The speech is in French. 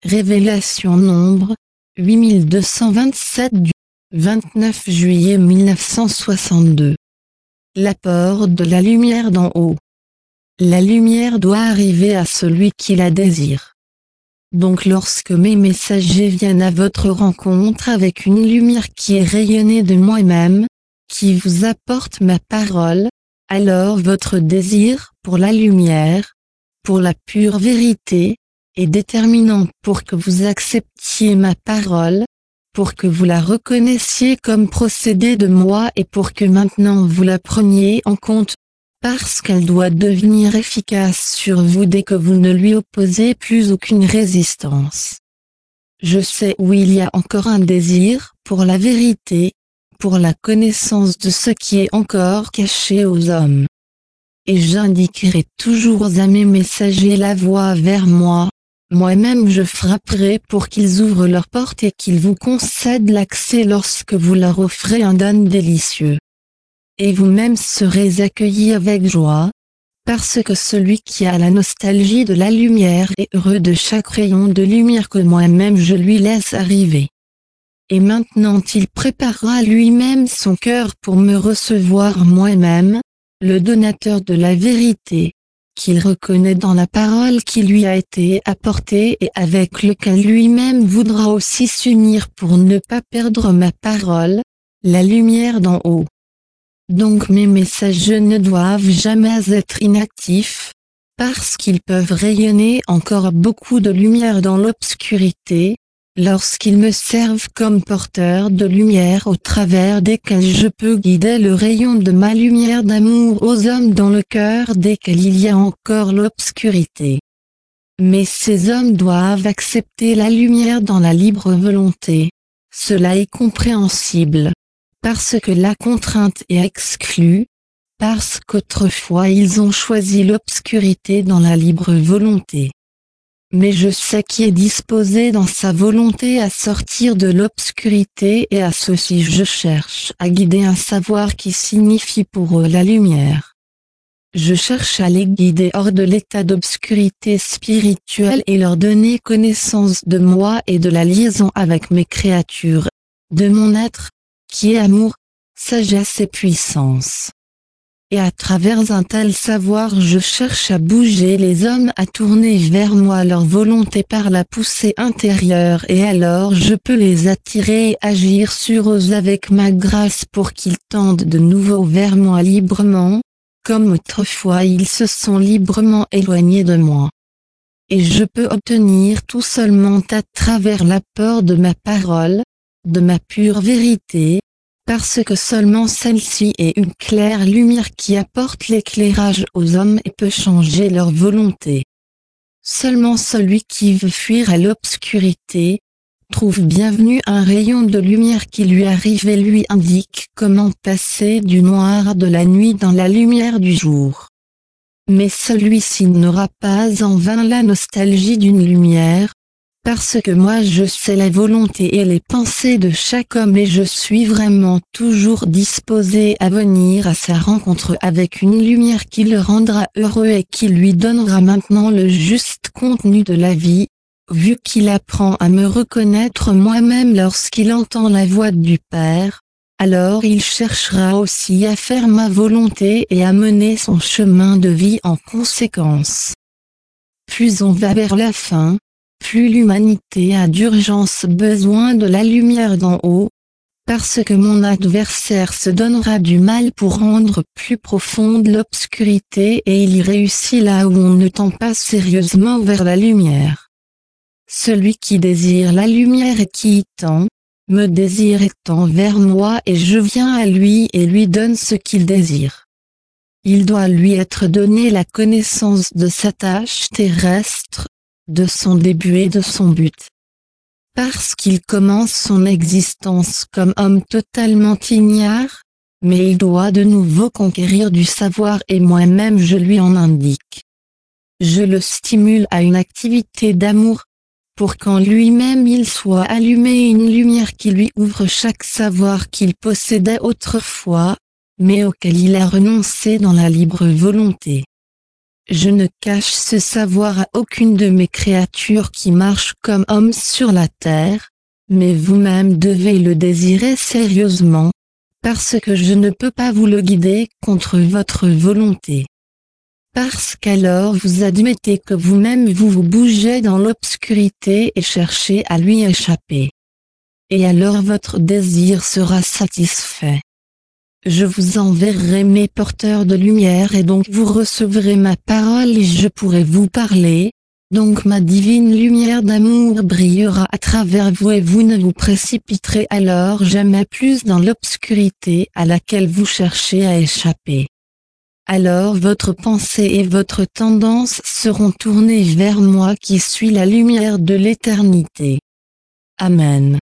Révélation nombre 8227 du 29 juillet 1962. L'apport de la lumière d'en haut. La lumière doit arriver à celui qui la désire. Donc lorsque mes messagers viennent à votre rencontre avec une lumière qui est rayonnée de moi-même, qui vous apporte ma parole, alors votre désir pour la lumière, pour la pure vérité, est déterminant pour que vous acceptiez ma parole, pour que vous la reconnaissiez comme procédé de moi et pour que maintenant vous la preniez en compte, parce qu'elle doit devenir efficace sur vous dès que vous ne lui opposez plus aucune résistance. Je sais où il y a encore un désir pour la vérité, pour la connaissance de ce qui est encore caché aux hommes. Et j'indiquerai toujours à mes messagers la voie vers moi. Moi-même je frapperai pour qu'ils ouvrent leurs portes et qu'ils vous concèdent l'accès lorsque vous leur offrez un don délicieux. Et vous-même serez accueillis avec joie, parce que celui qui a la nostalgie de la lumière est heureux de chaque rayon de lumière que moi-même je lui laisse arriver. Et maintenant il préparera lui-même son cœur pour me recevoir moi-même, le donateur de la vérité, qu'il reconnaît dans la parole qui lui a été apportée et avec lequel lui-même voudra aussi s'unir pour ne pas perdre ma parole, la lumière d'en haut. Donc mes messagers ne doivent jamais être inactifs, parce qu'ils peuvent rayonner encore beaucoup de lumière dans l'obscurité, lorsqu'ils me servent comme porteur de lumière au travers desquels je peux guider le rayon de ma lumière d'amour aux hommes dans le cœur desquels il y a encore l'obscurité. Mais ces hommes doivent accepter la lumière dans la libre volonté. Cela est compréhensible. Parce que la contrainte est exclue, parce qu'autrefois ils ont choisi l'obscurité dans la libre volonté. Mais je sais qui est disposé dans sa volonté à sortir de l'obscurité et à ceci je cherche à guider un savoir qui signifie pour eux la lumière. Je cherche à les guider hors de l'état d'obscurité spirituelle et leur donner connaissance de moi et de la liaison avec mes créatures, de mon être, qui est amour, sagesse et puissance. Et à travers un tel savoir je cherche à bouger les hommes à tourner vers moi leur volonté par la poussée intérieure et alors je peux les attirer et agir sur eux avec ma grâce pour qu'ils tendent de nouveau vers moi librement, comme autrefois ils se sont librement éloignés de moi. Et je peux obtenir tout seulement à travers l'apport de ma parole, de ma pure vérité, parce que seulement celle-ci est une claire lumière qui apporte l'éclairage aux hommes et peut changer leur volonté. Seulement celui qui veut fuir à l'obscurité, trouve bienvenu un rayon de lumière qui lui arrive et lui indique comment passer du noir de la nuit dans la lumière du jour. Mais celui-ci n'aura pas en vain la nostalgie d'une lumière, parce que moi je sais la volonté et les pensées de chaque homme et je suis vraiment toujours disposé à venir à sa rencontre avec une lumière qui le rendra heureux et qui lui donnera maintenant le juste contenu de la vie, vu qu'il apprend à me reconnaître moi-même lorsqu'il entend la voix du Père, alors il cherchera aussi à faire ma volonté et à mener son chemin de vie en conséquence. Plus on va vers la fin, plus l'humanité a d'urgence besoin de la lumière d'en haut, parce que mon adversaire se donnera du mal pour rendre plus profonde l'obscurité et il y réussit là où on ne tend pas sérieusement vers la lumière. Celui qui désire la lumière et qui y tend, me désire et tend vers moi et je viens à lui et lui donne ce qu'il désire. Il doit lui être donné la connaissance de sa tâche terrestre, de son début et de son but. Parce qu'il commence son existence comme homme totalement ignare, mais il doit de nouveau conquérir du savoir et moi-même je lui en indique. Je le stimule à une activité d'amour, pour qu'en lui-même il soit allumé une lumière qui lui ouvre chaque savoir qu'il possédait autrefois, mais auquel il a renoncé dans la libre volonté. Je ne cache ce savoir à aucune de mes créatures qui marchent comme hommes sur la terre, mais vous-même devez le désirer sérieusement, parce que je ne peux pas vous le guider contre votre volonté. Parce qu'alors vous admettez que vous-même vous bougez dans l'obscurité et cherchez à lui échapper. Et alors votre désir sera satisfait. Je vous enverrai mes porteurs de lumière et donc vous recevrez ma parole et je pourrai vous parler, donc ma divine lumière d'amour brillera à travers vous et vous ne vous précipiterez alors jamais plus dans l'obscurité à laquelle vous cherchez à échapper. Alors votre pensée et votre tendance seront tournées vers moi qui suis la lumière de l'éternité. Amen.